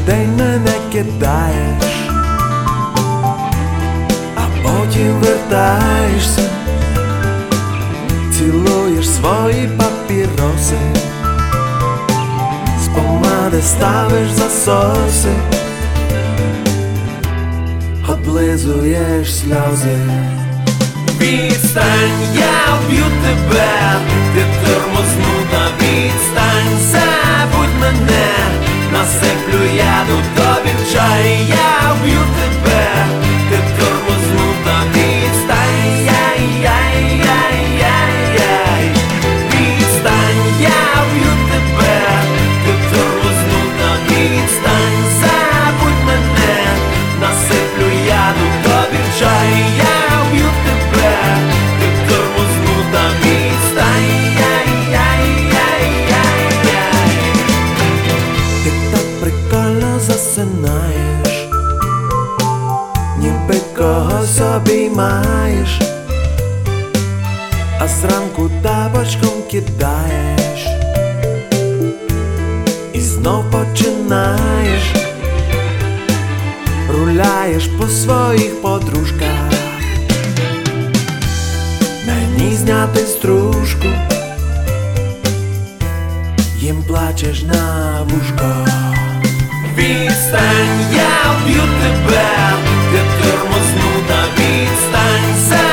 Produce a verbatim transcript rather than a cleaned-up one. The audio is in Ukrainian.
день мене кидаєш, а потім вертаєшся, цілуєш свої папіроси, з помади ставиш засоси, облизуєш сльози. Відстань, я вб'ю тебе, ти тормознута, відстань, забудь мене, насиплю яду тобі в чай, я вб'ю тебе, ти тормознута, відстань, яй-яй-яй-яй-яй. Відстань, я вб'ю тебе, ти тормознута, відстань, забудь мене, насиплю яду тобі в чай, я вб'ю тебе, ти тормознута, відстань, яй-яй-яй-яй-яй. Ти так прикольно засинаєш, ніби когось обіймаєш, а зранку тапочком кидаєш і знов починаєш, руляєш по своїх подружках, мені зняти стружку, їм плачеш на вушко. Відстань, я вб'ю тебе, ти тормознута, відстань.